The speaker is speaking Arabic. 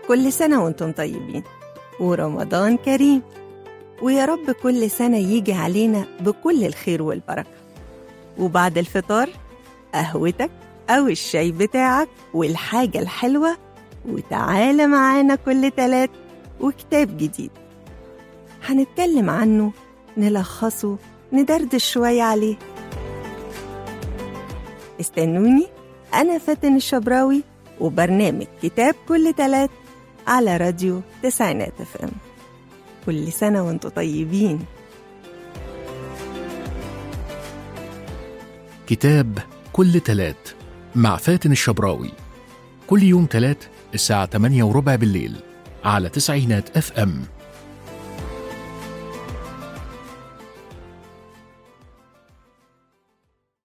كل سنة وانتم طيبين ورمضان كريم، ويا رب كل سنة يجي علينا بكل الخير والبركة. وبعد الفطار قهوتك أو الشاي بتاعك والحاجة الحلوة، وتعالى معانا كل تلات وكتاب جديد هنتكلم عنه، نلخصه، ندردش شوية عليه. استنوني، أنا فاتن الشبراوي، وبرنامج كتاب كل تلات على راديو تسعينات FM. كل سنة وانتم طيبين. كتاب كل تلات مع فاتن الشبراوي، كل يوم تلات الساعة 8:15 بالليل على تسعينات FM.